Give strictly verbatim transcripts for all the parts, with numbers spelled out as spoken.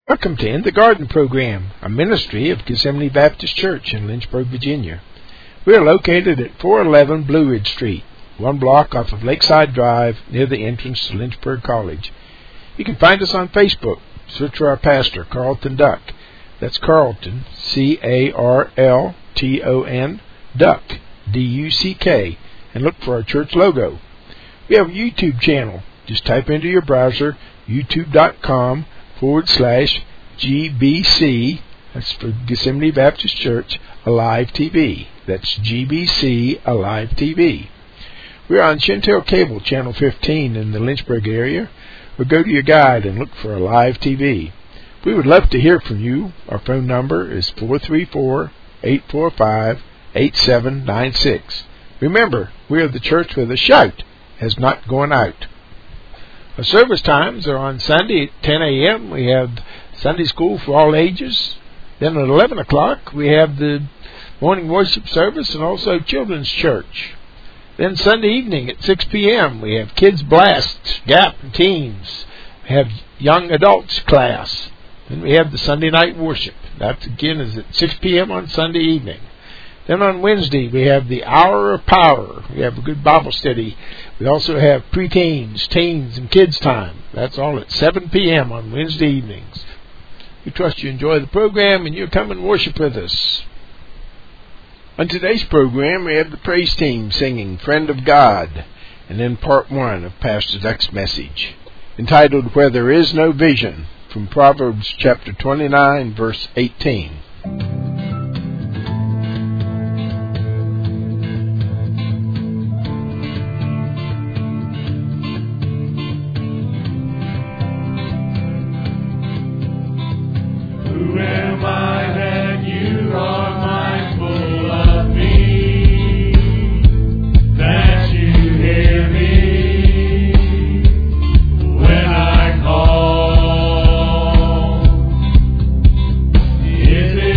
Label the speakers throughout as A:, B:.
A: Welcome to In the Garden Program, a ministry of Gethsemane Baptist Church in Lynchburg, Virginia. We are located at four eleven Blue Ridge Street, one block off of Lakeside Drive, near the entrance to Lynchburg College. You can find us on Facebook. Search for our pastor, Carlton Duck. That's Carlton, C A R L T O N, Duck, D U C K, and look for our church logo. We have a YouTube channel. Just type into your browser, youtube.com forward slash GBC, that's for Gethsemane Baptist Church, Alive T V. That's G B C Alive T V. We're on Chantel Cable, Channel fifteen in the Lynchburg area, or go to your guide and look for Alive T V. We would love to hear from you. Our phone number is four three four, eight four five, eight seven nine six. Remember, we are the church where the shout has not gone out. Our service times are on Sunday at ten a.m. We have Sunday school for all ages. Then at eleven o'clock we have the morning worship service and also children's church. Then Sunday evening at six p.m. we have Kids Blast, Gap, and Teens. We have Young Adults class. Then we have the Sunday night worship. That again is at six p.m. on Sunday evening. Then on Wednesday, we have the Hour of Power. We have a good Bible study. We also have preteens, teens, and kids time. That's all at seven p.m. on Wednesday evenings. We trust you enjoy the program and you'll come and worship with us. On today's program, we have the praise team singing Friend of God, and then part one of Pastor Duck's message, entitled Where There Is No Vision, from Proverbs chapter twenty-nine, verse eighteen.
B: Is it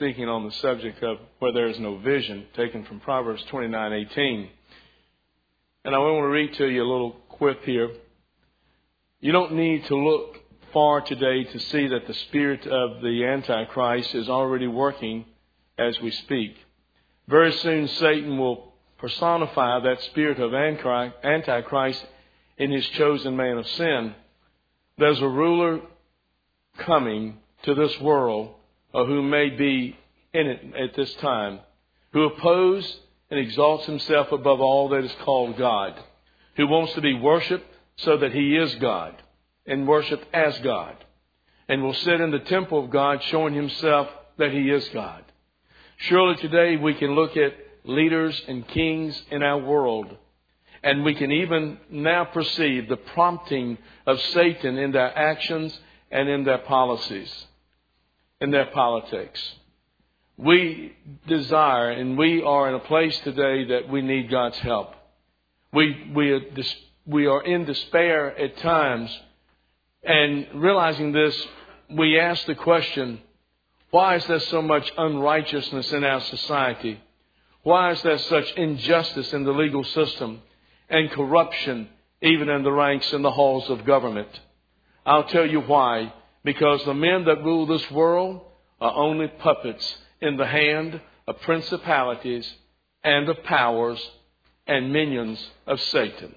B: speaking on the subject of where there is no vision, taken from Proverbs twenty-nine eighteen. And I want to read to you a little quip here. You don't need to look far today to see that the spirit of the Antichrist is already working as we speak. Very soon Satan will personify that spirit of Antichrist in his chosen man of sin. There's a ruler coming to this world, or who may be in it at this time, who opposes and exalts himself above all that is called God, who wants to be worshipped so that he is God and worshipped as God, and will sit in the temple of God showing himself that he is God. Surely today we can look at leaders and kings in our world, and we can even now perceive the prompting of Satan in their actions and in their policies, in their politics. We desire, and we are in a place today that we need God's help. We, we, are, we are in despair at times, and realizing this, we ask the question, why is there so much unrighteousness in our society? Why is there such injustice in the legal system and corruption even in the ranks and the halls of government? I'll tell you why. Because the men that rule this world are only puppets in the hand of principalities and of powers and minions of Satan.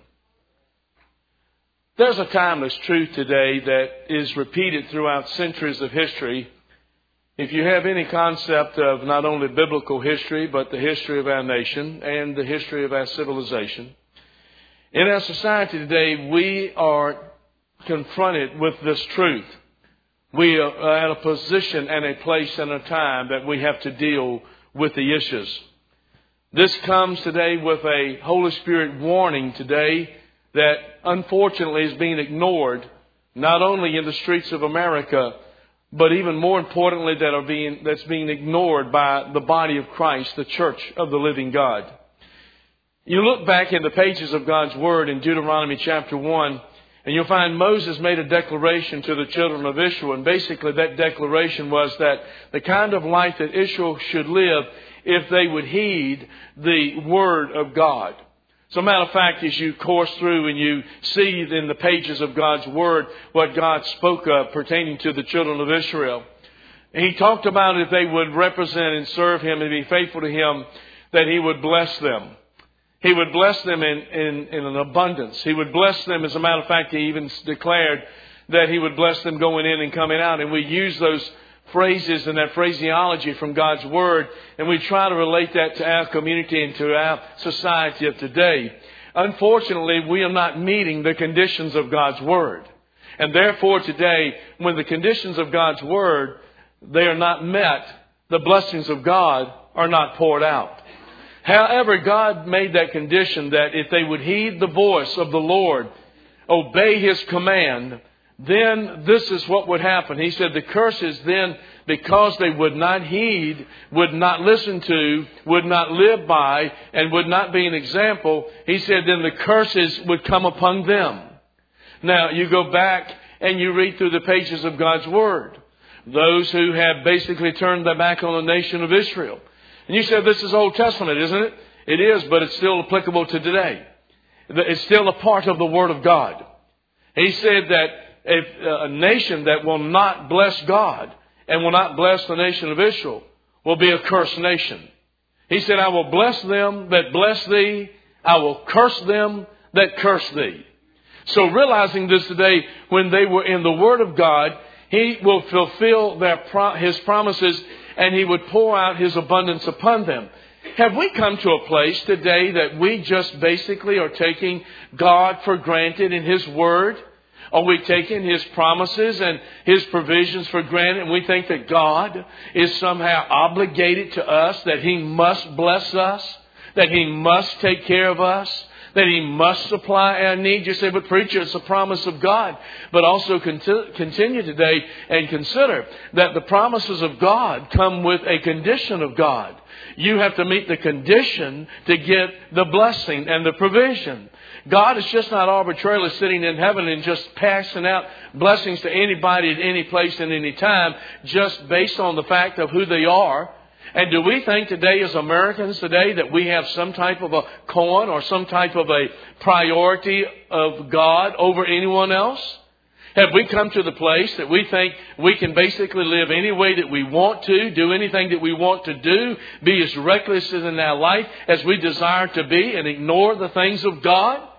B: There's a timeless truth today that is repeated throughout centuries of history. If you have any concept of not only biblical history, but the history of our nation and the history of our civilization, in our society today, we are confronted with this truth. We are at a position and a place and a time that we have to deal with the issues. This comes today with a Holy Spirit warning today that unfortunately is being ignored, not only in the streets of America, but even more importantly, that are being, that's being ignored by the body of Christ, the church of the living God. You look back in the pages of God's Word in Deuteronomy chapter one, and you'll find Moses made a declaration to the children of Israel. And basically that declaration was that the kind of life that Israel should live if they would heed the Word of God. As a matter of fact, as you course through and you see in the pages of God's Word what God spoke of pertaining to the children of Israel, He talked about if they would represent and serve Him and be faithful to Him, that He would bless them. He would bless them in, in, in an abundance. He would bless them. As a matter of fact, He even declared that He would bless them going in and coming out. And we use those phrases and that phraseology from God's Word, and we try to relate that to our community and to our society of today. Unfortunately, we are not meeting the conditions of God's Word. And therefore today, when the conditions of God's Word, they are not met, the blessings of God are not poured out. However, God made that condition that if they would heed the voice of the Lord, obey His command, then this is what would happen. He said the curses then, because they would not heed, would not listen to, would not live by, and would not be an example, He said then the curses would come upon them. Now, you go back and you read through the pages of God's Word. Those who have basically turned their back on the nation of Israel. And you said this is Old Testament, isn't it? It is, but it's still applicable to today. It's still a part of the Word of God. He said that if a nation that will not bless God and will not bless the nation of Israel will be a cursed nation. He said, I will bless them that bless thee. I will curse them that curse thee. So realizing this today, when they were in the Word of God, He will fulfill their pro- His promises, and He would pour out His abundance upon them. Have we come to a place today that we just basically are taking God for granted in His Word? Are we taking His promises and His provisions for granted, and we think that God is somehow obligated to us, that He must bless us, that He must take care of us, that He must supply our needs? You say, but preacher, it's a promise of God. But also continue today and consider that the promises of God come with a condition of God. You have to meet the condition to get the blessing and the provision. God is just not arbitrarily sitting in heaven and just passing out blessings to anybody at any place and any time, just based on the fact of who they are And do we think today as Americans today that we have some type of a coin or some type of a priority of God over anyone else? Have we come to the place that we think we can basically live any way that we want to, do anything that we want to do, be as reckless in our life as we desire to be, and ignore the things of God?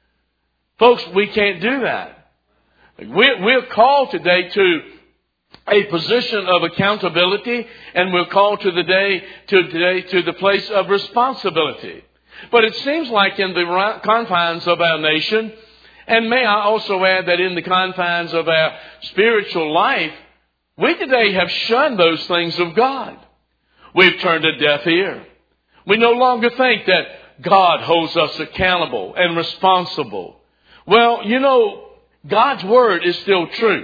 B: Folks, we can't do that. We're, we're called today to a position of accountability, and we're called to the day to today to the place of responsibility. But it seems like in the confines of our nation, and may I also add that in the confines of our spiritual life, we today have shunned those things of God. We've turned a deaf ear. We no longer think that God holds us accountable and responsible. Well, you know, God's word is still true.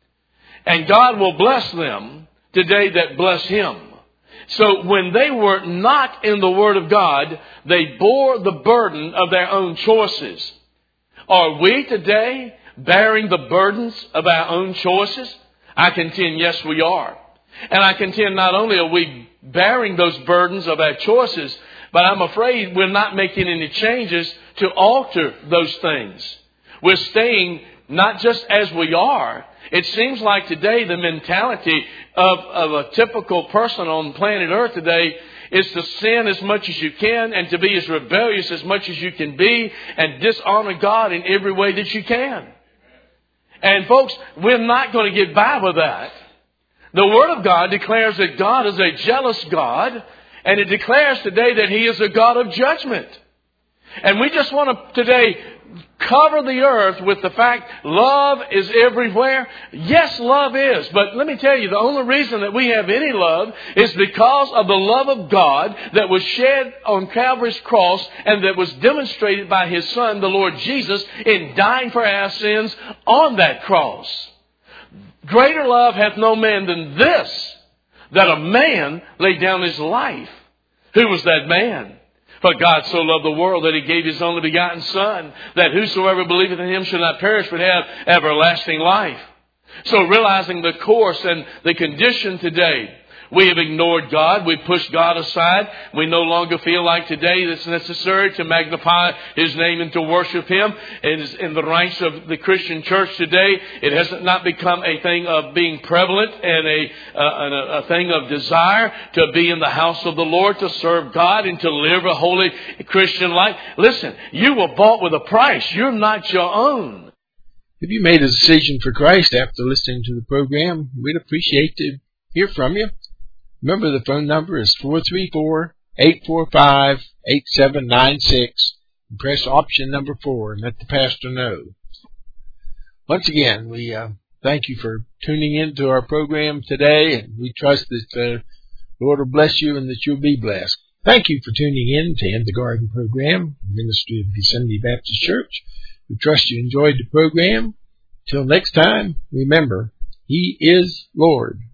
B: And God will bless them today that bless Him. So when they were not in the Word of God, they bore the burden of their own choices. Are we today bearing the burdens of our own choices? I contend, yes, we are. And I contend not only are we bearing those burdens of our choices, but I'm afraid we're not making any changes to alter those things. We're staying not just as we are. It seems like today the mentality of, of a typical person on planet Earth today is to sin as much as you can and to be as rebellious as much as you can be and dishonor God in every way that you can. And folks, we're not going to get by with that. The Word of God declares that God is a jealous God, and it declares today that He is a God of judgment. And we just want to today cover the earth with the fact love is everywhere. Yes, love is. But let me tell you, the only reason that we have any love is because of the love of God that was shed on Calvary's cross and that was demonstrated by His Son, the Lord Jesus, in dying for our sins on that cross. Greater love hath no man than this, that a man lay down his life. Who was that man? For God so loved the world that He gave His only begotten Son, that whosoever believeth in Him shall not perish but have everlasting life. So realizing the course and the condition today, we have ignored God. We've pushed God aside. We no longer feel like today it's necessary to magnify His name and to worship Him. It is in the ranks of the Christian church today. It has not become a thing of being prevalent and a, uh, and a, a thing of desire to be in the house of the Lord, to serve God and to live a holy Christian life. Listen, you were bought with a price. You're not your own.
A: If you made a decision for Christ after listening to the program, we'd appreciate to hear from you. Remember, the phone number is four three four, eight four five, eight seven nine six. And press option number four and let the pastor know. Once again, we uh, thank you for tuning in to our program today, and we trust that uh, the Lord will bless you and that you'll be blessed. Thank you for tuning in to In the Garden program, Ministry of Gethsemane Baptist Church. We trust you enjoyed the program. Till next time, remember, He is Lord.